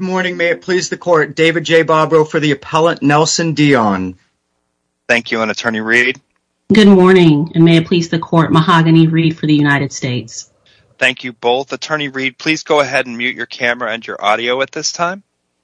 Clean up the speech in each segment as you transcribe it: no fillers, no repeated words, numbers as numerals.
morning. May it please the court. David J. Bobrow for the appellant Nelson Dion. Thank you. And Attorney Reed? Good morning, and may it please the court. Mahogany Reed for the United States. Thank you both. Attorney Reed, please go ahead and mute your camera and your audio at this time.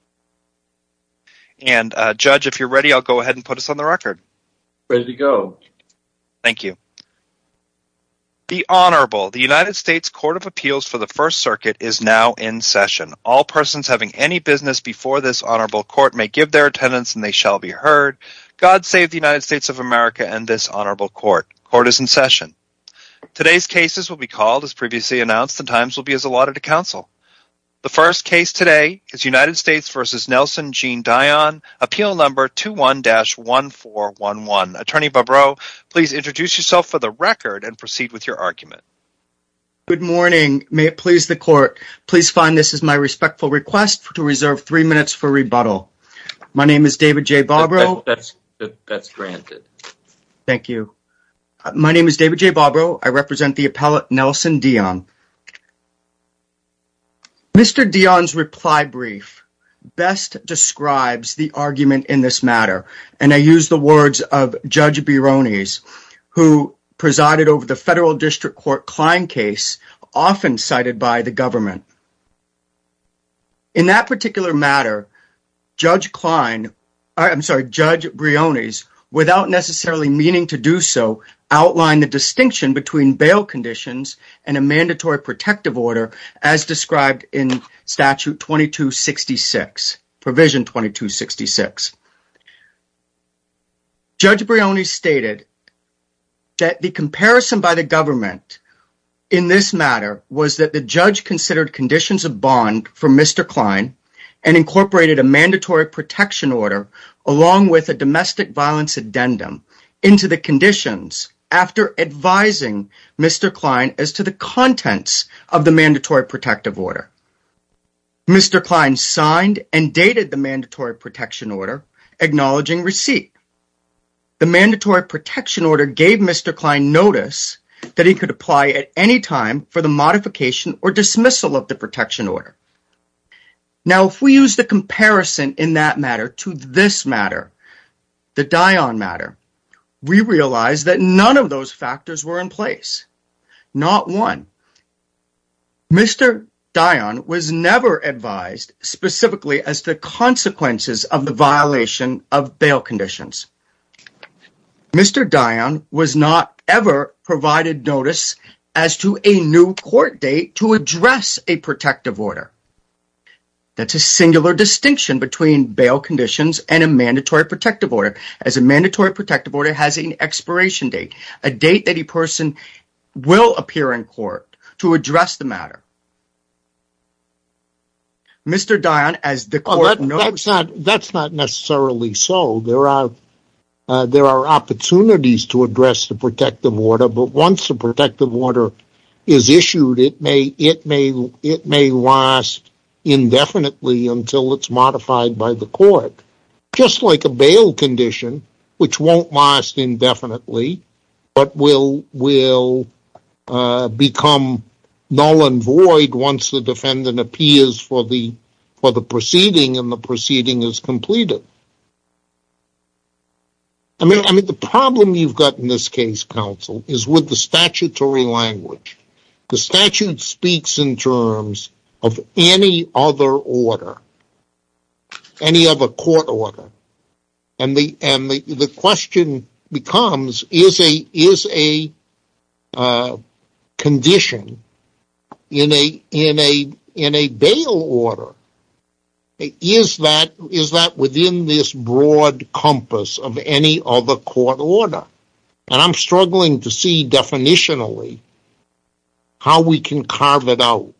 And Judge, if you're ready, I'll go ahead and put us on the record. Ready to go. Thank you. The Honorable, the United States Court of Appeals for the First Circuit is now in session. All persons having any business before this honorable court may give their attendance and they shall be heard. God save the United States of America and this honorable court. Court is in session. Today's cases will be called as previously announced and times will be as allotted to counsel. The first case today is United States v. Nelson Jean Dion, appeal number 21-1411. Attorney Bobrow, please introduce yourself for the record and proceed with your argument. Good morning. May it please the court. Please find this as my respectful request to reserve 3 minutes for rebuttal. My name is David J. Bobrow. That's granted. Thank you. My name is David J. Bobrow. I represent the appellant Nelson Dion. Mr. Dion's reply brief best describes the argument in this matter, and I use the words of Judge Briones, who presided over the Federal District Court Klein case, often cited by the government. In that particular matter, Judge Briones, without necessarily meaning to do so, outlined the distinction between bail conditions and a mandatory protective order as described in Statute 2266, Provision 2266. Judge Briones stated that the comparison by the government in this matter was that the judge considered conditions of bond for Mr. Klein and incorporated a mandatory protection order along with a domestic violence addendum into the conditions after advising Mr. Klein as to the contents of the mandatory protective order. Mr. Klein signed and dated the mandatory protection order, acknowledging receipt. The mandatory protection order gave Mr. Klein notice that he could apply at any time for the modification or dismissal of the protection order. Now, if we use the comparison in that matter to this matter, the Dion matter, we realize that none of those factors were in place. Not one. Mr. Dion was never advised specifically as to the consequences of the violation of bail conditions. Mr. Dion was not ever provided notice as to a new court date to address a protective order. That's a singular distinction between bail conditions and a mandatory protective order, as a mandatory protective order has an expiration date, a date that a person will appear in court to address the matter. Mr. Dion, as the court knows... That's not necessarily so. There are opportunities to address the protective order, but once the protective order is issued, it may last indefinitely until it's modified by the court. Just like a bail condition, which won't last indefinitely, but will become null and void once the defendant appears for the proceeding and the proceeding is completed. I mean, the problem you've got in this case, counsel, is with the statutory language. The statute speaks in terms of any other order, any other court order, and the question becomes: is a condition in a bail order, is that within this broad compass of any other court order? And I'm struggling to see definitionally how we can carve it out.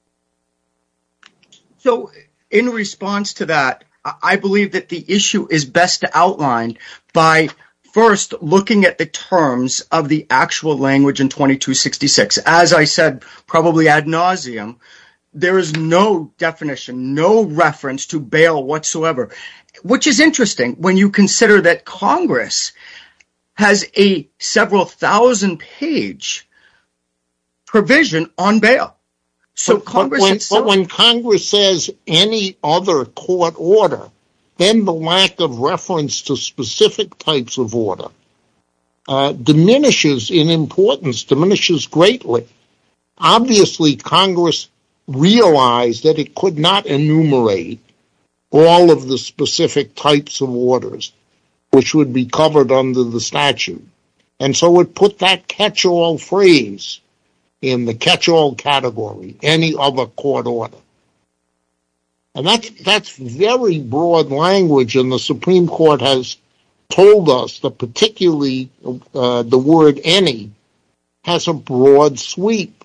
So, in response to that, I believe that the issue is best outlined by first looking at the terms of the actual language in 2266. As I said, probably ad nauseum, there is no definition, no reference to bail whatsoever, which is interesting when you consider that Congress has a several thousand-page provision on bail. So when Congress says any other court order, then the lack of reference to specific types of order diminishes in importance, diminishes greatly. Obviously, Congress realized that it could not enumerate all of the specific types of orders which would be covered under the statute. And so it put that catch-all phrase in the catch-all category, any other court order. And that's very broad language, and the Supreme Court has told us that particularly the word any has a broad sweep.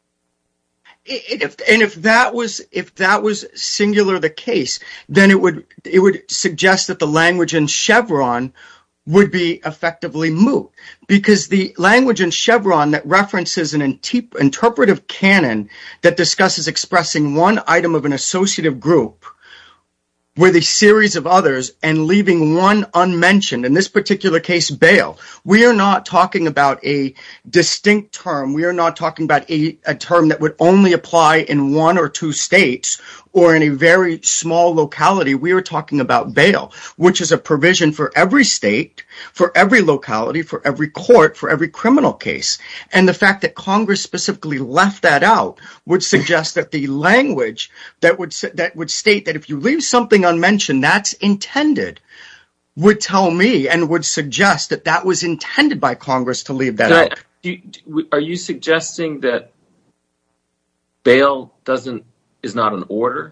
If that was singular the case, then it would suggest that the language in Chevron would be effectively moot, because the language in Chevron that references an interpretive canon that discusses expressing one item of an associative group with a series of others and leaving one unmentioned, in this particular case, bail. We are not talking about a distinct term. We are not talking about a term that would only apply in one or two states or in a very small locality. We are talking about bail, which is a provision for every state, for every locality, for every court, for every criminal case. And the fact that Congress specifically left that out would suggest that the language that would state that if you leave something unmentioned, that's intended, would tell me and would suggest that that was intended by Congress to leave that out. Are you suggesting that bail is not an order?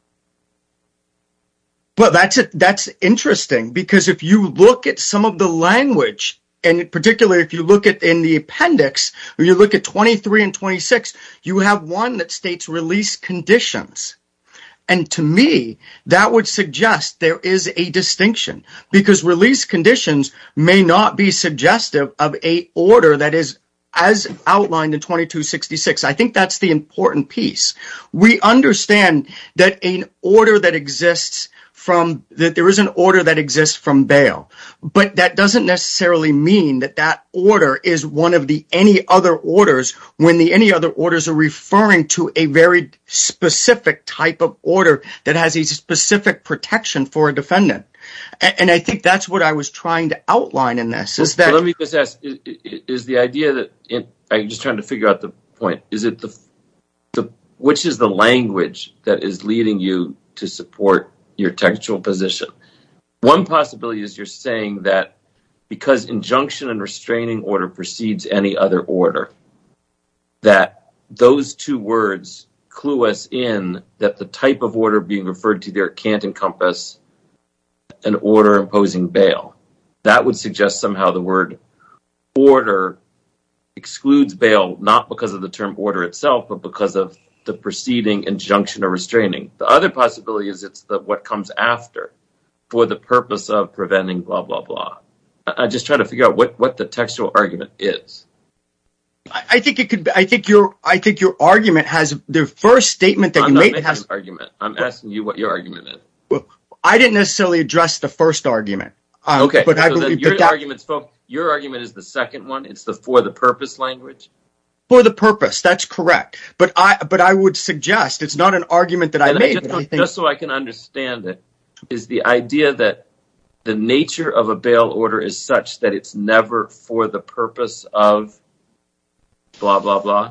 Well, that's interesting, because if you look at some of the language, and particularly if you look at in the appendix, or you look at 23 and 26, you have one that states release conditions. And to me, that would suggest there is a distinction, because release conditions may not be suggestive of a order that is as outlined in 2266. I think that's the important piece. We understand that there is an order that exists from bail, but that doesn't necessarily mean that order is one of the any other orders, when the any other orders are referring to a very specific type of order that has a specific protection for a defendant. And I think that's what I was trying to outline in this. Let me just ask, is the idea that, I'm just trying to figure out the point, is it which is the language that is leading you to support your textual position? One possibility is you're saying that because injunction and restraining order precedes any other order, that those two words clue us in that the type of order being referred to there can't encompass an order imposing bail. That would suggest somehow the word order excludes bail, not because of the term order itself, but because of the preceding injunction or restraining. The other possibility is it's what comes after, for the purpose of preventing blah, blah, blah. I'm just trying to figure out what the textual argument is. I think your argument has the first statement that you made has an argument. I'm asking you what your argument is. Well, I didn't necessarily address the first argument. Okay, but I so believe your argument is the second one. It's the for the purpose language. For the purpose, that's correct. But I would suggest it's not an argument that I made. Just so I can understand it, is the idea that the nature of a bail order is such that it's never for the purpose of blah, blah, blah?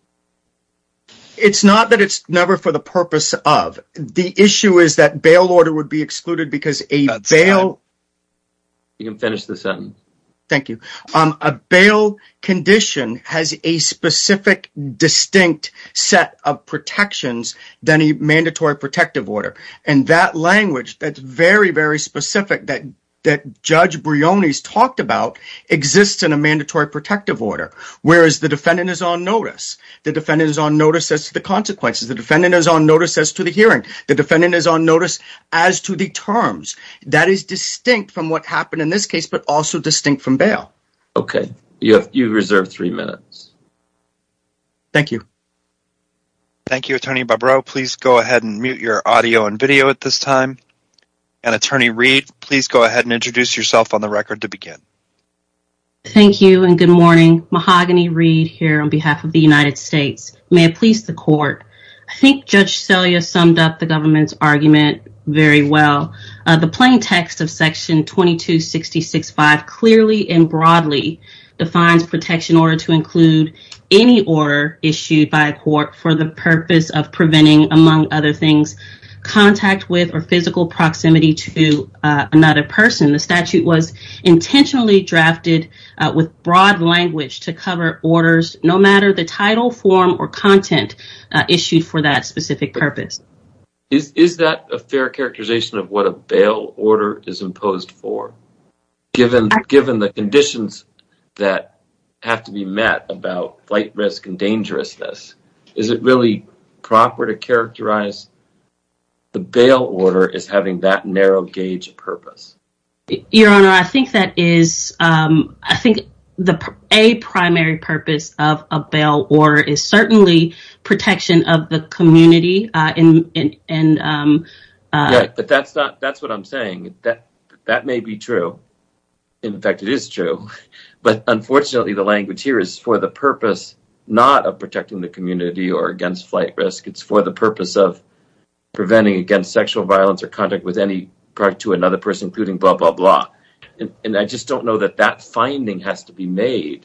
It's not that it's never for the purpose of. The issue is that bail order would be excluded because bail... You can finish the sentence. Thank you. A bail condition has a specific, distinct set of protections than a mandatory protective order. And that language that's very, very specific that Judge Briones talked about exists in a mandatory protective order, whereas the defendant is on notice. The defendant is on notice as to the consequences. The defendant is on notice as to the hearing. The defendant is on notice as to the terms. That is distinct from what happened in this case, but also distinct from bail. Okay. You reserve 3 minutes. Thank you. Thank you, Attorney Barbaro. Please go ahead and mute your audio and video at this time. And Attorney Reed, please go ahead and introduce yourself on the record to begin. Thank you and good morning. Mahogany Reed here on behalf of the United States. May it please the court. I think Judge Selya summed up the government's argument very well. The plain text of Section 2266(5) clearly and broadly defines protection order to include any order issued by a court for the purpose of preventing, among other things, contact with or physical proximity to another person. The statute was intentionally drafted with broad language to cover orders, no matter the title, form, or content issued for that specific purpose. Is that a fair characterization of what a bail order is imposed for? Given the conditions that have to be met about flight risk and dangerousness, is it really proper to characterize the bail order as having that narrow gauge of purpose? Your Honor, I think that is, I think a primary purpose of a bail order is certainly protection of the community Right, but that's what I'm saying. That may be true. In fact, it is true. But unfortunately, the language here is for the purpose not of protecting the community or against flight risk. It's for the purpose of preventing against sexual violence or contact with any part to another person, including blah, blah, blah. And I just don't know that finding has to be made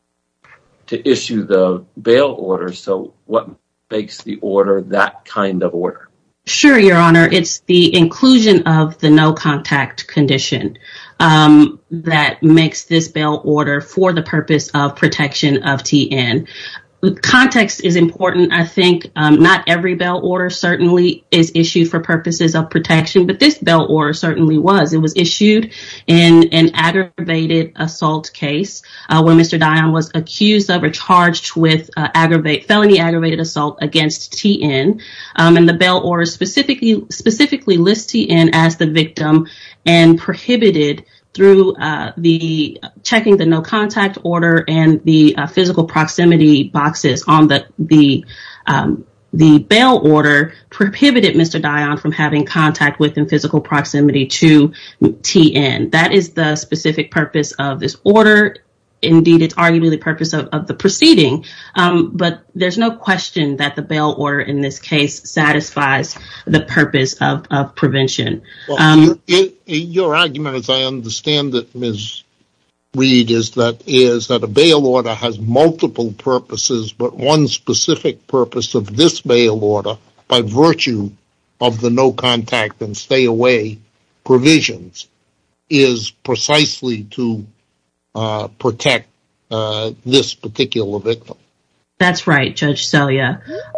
to issue the bail order. So what makes the order that kind of order? Sure, Your Honor. It's the inclusion of the no contact condition that makes this bail order for the purpose of protection of TN. Context is important. I think not every bail order certainly is issued for purposes of protection, but this bail order certainly was. It was issued in an aggravated assault case where Mr. Dion was accused of or charged with felony aggravated assault against TN. And the bail order specifically lists TN as the victim and prohibited through the checking the no contact order and the physical proximity boxes on the bail order prohibited Mr. Dion from having contact with and physical proximity to TN. That is the specific purpose of this order. Indeed, it's arguably the purpose of the proceeding, but there's no question that the bail order in this case satisfies the purpose of prevention. Well, your argument, as I understand it, Ms. Reed, is that a bail order has multiple purposes, but one specific purpose of this bail order, by virtue of the no contact and stay away provisions, is precisely to protect this particular victim. That's right, Judge Selya.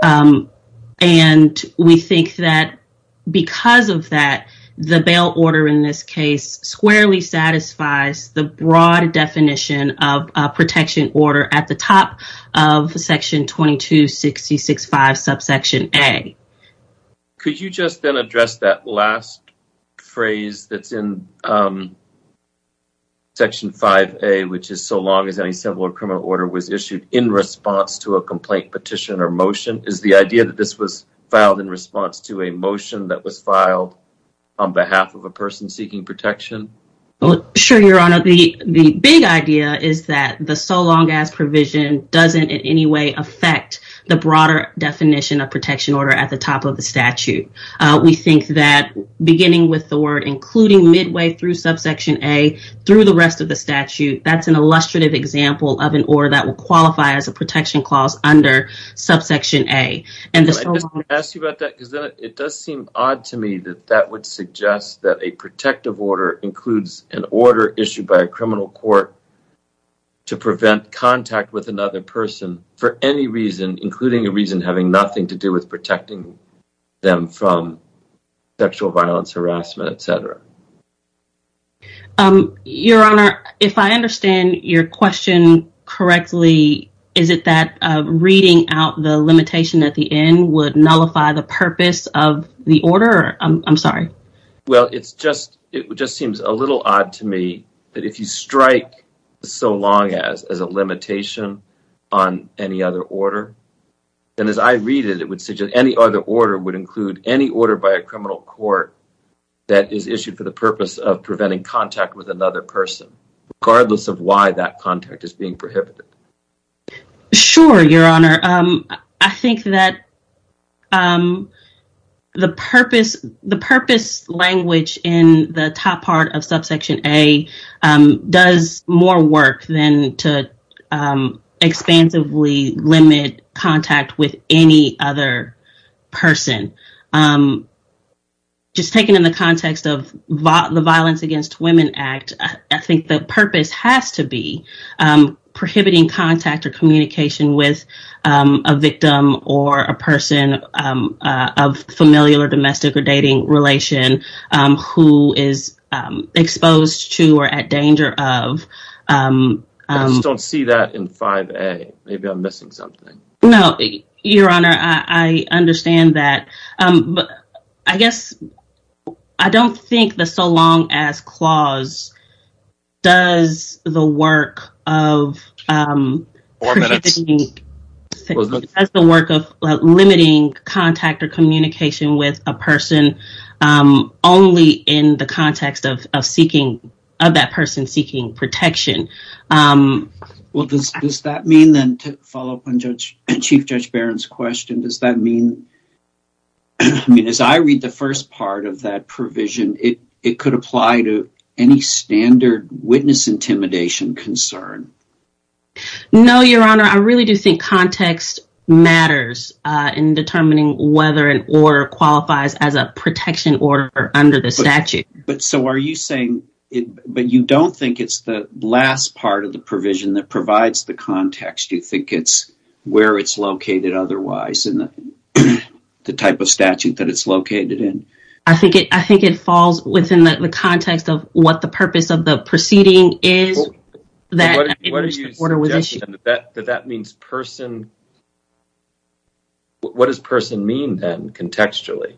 And we think that because of that, the bail order in this case squarely satisfies the broad definition of protection order at the top of Section 2266(5) subsection A. Could you just then address that last phrase that's in Section 5A, which is so long as any civil or criminal order was issued in response to a complaint, petition, or motion? Is the idea that this was filed in response to a motion that was filed on behalf of a person seeking protection? Well, sure, Your Honor. The big idea is that the so long as provision doesn't in any way affect the broader definition of protection order at the top of the statute. We think that beginning with the word including midway through subsection A through the rest of the statute, that's an illustrative example of an order that will qualify as a protection clause under subsection A. And Can I just ask you about that? Because then it does seem odd to me that would suggest that a protective order includes an order issued by a criminal court to prevent contact with another person for any reason, including a reason having nothing to do with protecting them from sexual violence, harassment, etc. Your Honor, if I understand your question correctly, is it that reading out the limitation at the end would nullify the purpose of the order? I'm sorry. Well, it just seems a little odd to me that if you strike so long as a limitation on any other order, then as I read it, it would suggest any other order would include any order by a criminal court that is issued for the purpose of preventing contact with another person. regardless of why that contact is being prohibited? Sure, Your Honor. I think that the purpose language in the top part of subsection A does more work than to expansively limit contact with any other person. Just taken in the context of the Violence Against Women Act, I think the purpose has to be prohibiting contact or communication with a victim or a person of familial or domestic or dating relation who is exposed to or at danger of. I just don't see that in 5A. Maybe I'm missing something. No, Your Honor, I understand that. But I guess I don't think the so long as clause does the work of prohibiting, does the work of limiting contact or communication with a person only in the context of that person seeking protection. Well, does that mean then, to follow up on Chief Judge Barron's question, does that mean, I mean, as I read the first part of that provision, it could apply to any standard witness intimidation concern? No, Your Honor, I really do think context matters in determining whether an order qualifies as a protection order under the statute. But so are you saying, but you don't think it's the last part of the provision that provides the context? You think it's where it's located otherwise in the type of statute that it's located in? I think it falls within the context of what the purpose of the proceeding is. Well, what are you suggesting? That means person? What does person mean then contextually?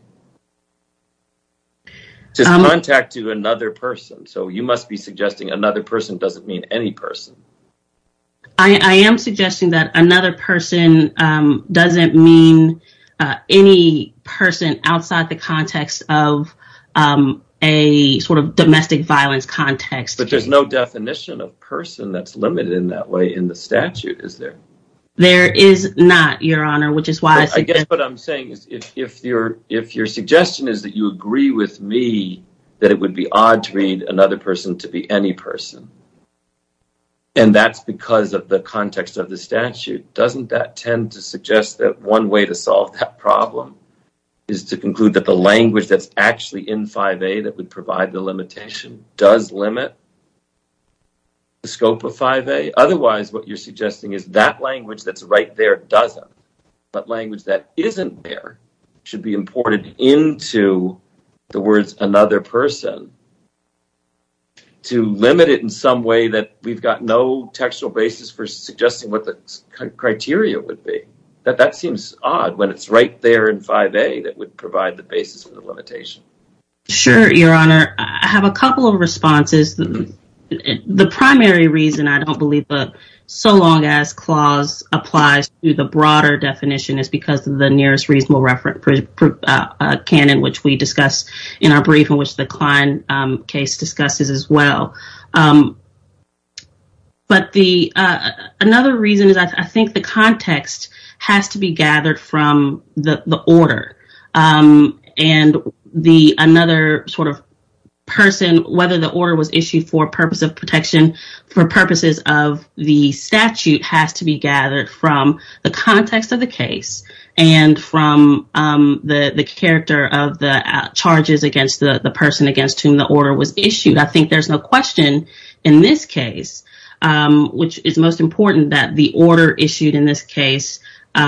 It says contact to another person, so you must be suggesting another person doesn't mean any person. I am suggesting that another person doesn't mean any person outside the context of a sort of domestic violence context. But there's no definition of person that's limited in that way in the statute, is there? There is not, Your Honor, which is why I guess what I'm saying is if your suggestion is that you agree with me that it would be odd to read another person to be any person, and that's because of the context of the statute, doesn't that tend to suggest that one way to solve that problem is to conclude that the language that's actually in 5A that would provide the limitation does limit the scope of 5A? Otherwise, what you're suggesting is that language that's right there doesn't, but language that isn't there should be imported into the words another person to limit it in some way that we've got no textual basis for suggesting what the criteria would be. That seems odd when it's right there in 5A that would provide the basis for the limitation. Sure, Your Honor. I have a couple of responses. The primary reason I don't believe the so long as clause applies to the broader definition is because of the nearest reasonable reference canon, which we discussed in our brief, in which the Klein case discusses as well. But another reason is I think the context has to be gathered from the order, and the another sort of person, whether the order was issued for purpose of protection, for purposes of the statute, has to be gathered from the context of the case and from the character of the charges against the person against whom the order was issued. I think there's no question in this case, which is most important, that the order issued in this case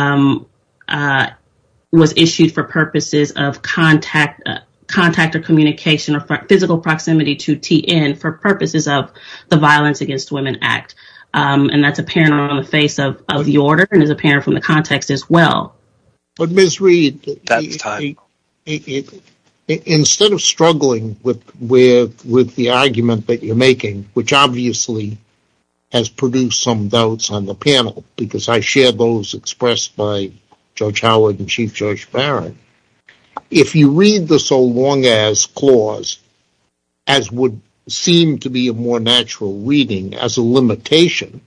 was issued for purposes of contact or communication or physical proximity to TN for purposes of the Violence Against Women Act. And that's apparent on the face of the order and is apparent from the context as well. But Ms. Reed, that's time. Instead of struggling with the argument that you're making, which obviously has produced some doubts on the panel, because I share those expressed by Judge Howard and Chief Judge Barron, if you read the so long as clause as would seem to be a more natural reading as a limitation,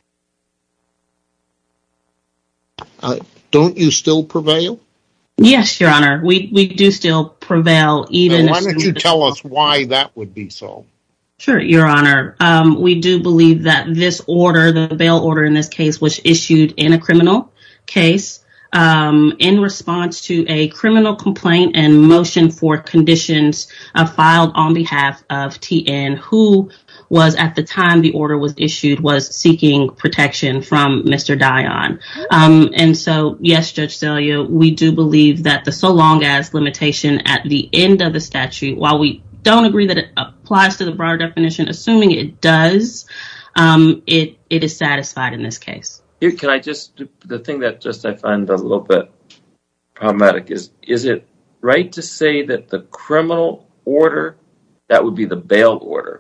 don't you still prevail? Yes, Your Honor. We do still prevail. Even. Why don't you tell us why that would be so? Sure, Your Honor. We do believe that this order, the bail order in this case, was issued in a criminal case in response to a criminal complaint and motion for conditions filed on behalf of TN, who was, at the time the order was issued, was seeking protection from Mr. Dion. And so, yes, Judge Celia, we do believe that the so long as limitation at the end of the statute, while we don't agree that it applies to the broader definition, assuming it does, it is satisfied in this case. Here, can I the thing that just I find a little bit problematic is it right to say that the criminal order, that would be the bail order,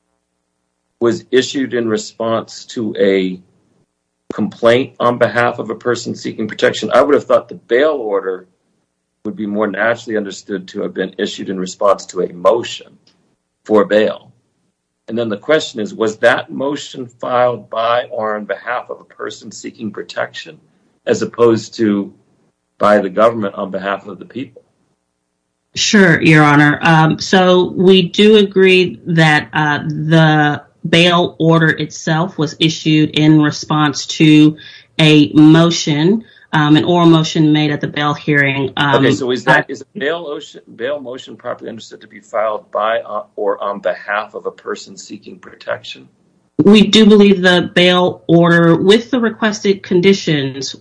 was issued in response to a complaint on behalf of a person seeking protection? I would have thought the bail order would be more naturally understood to have been issued in response to a motion for bail. And then the question is, was that motion filed by or on behalf of a person seeking protection as opposed to by the government on behalf of the people? Sure, Your Honor. So we do agree that the bail order itself was issued in response to a motion, an oral motion made at the bail hearing. Okay, so is a bail motion properly understood to be filed by or on behalf of a person seeking protection? We do believe the bail order with the requested conditions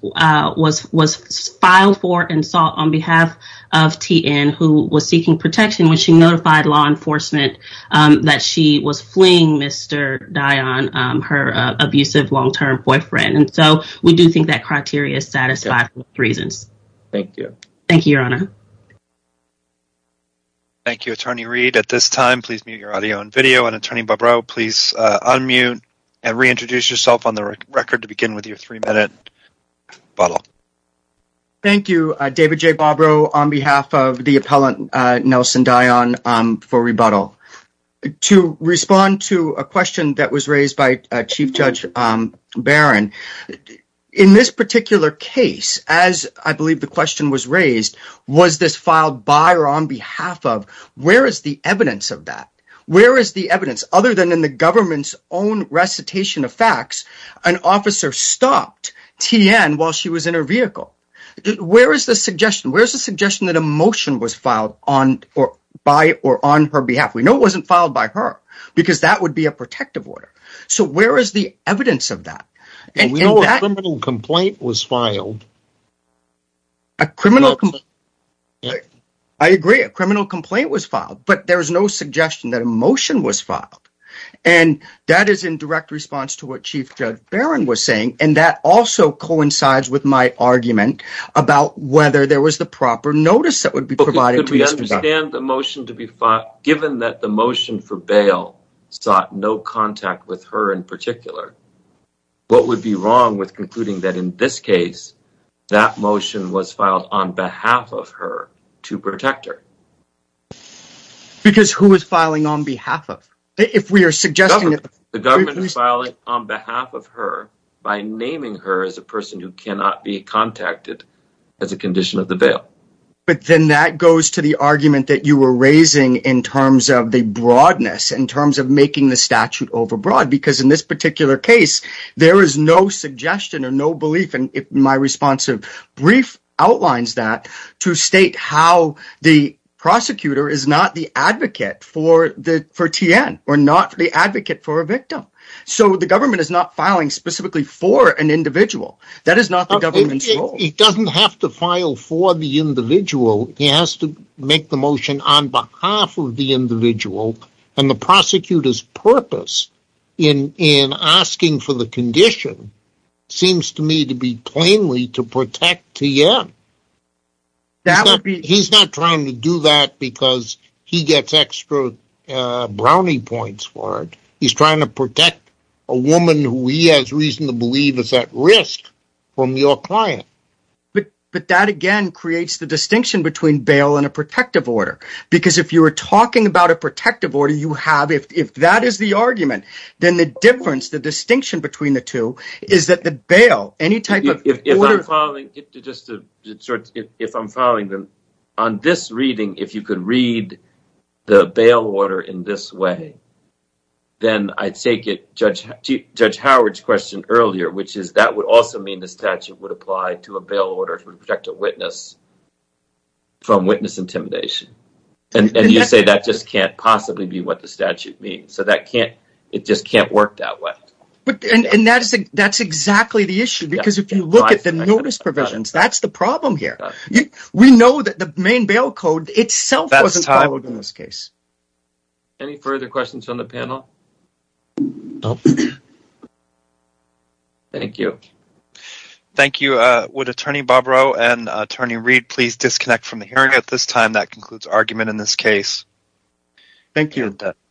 was filed for and sought on behalf of TN, who was seeking protection when she notified law enforcement that she was fleeing Mr. Dion, her abusive long-term boyfriend. And so we do think that criteria is satisfied for reasons. Thank you. Thank you, Your Honor. Thank you, Attorney Reed. At this time, please mute your audio and video. And Attorney Bobrow, please unmute and reintroduce yourself on the record to begin with your 3-minute rebuttal. Thank you, David J. Bobrow, on behalf of the appellant Nelson Dion for rebuttal. To respond to a question that was raised by Chief Judge Barron, in this particular case, as I believe the question was raised, was this filed by or on behalf of? Where is the evidence of that? Where is the evidence other than in the government's own recitation of facts? An officer stopped TN while she was in her vehicle. Where is the suggestion? Where's the suggestion that a motion was filed on or by or on her behalf? We know it wasn't filed by her because that would be a protective order. So where is the evidence of that? And we know a criminal complaint was filed. A criminal complaint. I agree. A criminal complaint was filed, but there's no suggestion that a motion was filed. And that is in direct response to what Chief Judge Barron was saying. And that also coincides with my argument about whether there was the proper notice that would be provided to Mr. Dion. Could we understand the motion to be filed, given that the motion for bail sought no contact with her in particular? What would be wrong with concluding that in this case, that motion was filed on behalf of her to protect her? Because who is filing on behalf of? If we are suggesting that the government is filing on behalf of her by naming her as a person who cannot be contacted as a condition of the bail. But then that goes to the argument that you were raising in terms of the broadness, in terms of making the statute overbroad, because in this particular case, there is no suggestion or no belief, and if my responsive brief outlines that, to state how the prosecutor is not the advocate for TN or not the advocate for a victim. So the government is not filing specifically for an individual. That is not the government's role. He doesn't have to file for the individual. He has to make the motion on behalf of the individual. And the prosecutor's purpose in asking for the condition seems to me to be plainly to protect TN. He's not trying to do that because he gets extra brownie points for it. He's trying to protect a woman who he has reason to believe is at risk from your client. But but that again creates the distinction between bail and a protective order. Because if you were talking about a protective order, you have, if that is the argument, then the difference, the distinction between the two is that the bail, any type of order. If I'm following them, on this reading, if you could read the bail order in this way, then I take it Judge Howard's question earlier, which is that would also mean the statute would apply to a bail order to protect a witness from witness intimidation. And you say that just can't possibly be what the statute means. So it just can't work that way. But and that's exactly the issue, because if you look at the notice provisions, that's the problem here. We know that the main bail code itself wasn't followed in this case. Any further questions from the panel? Nope. Thank you. Thank you. Would Attorney Bobrow and Attorney Reed please disconnect from the hearing at this time? That concludes argument in this case. Thank you. And,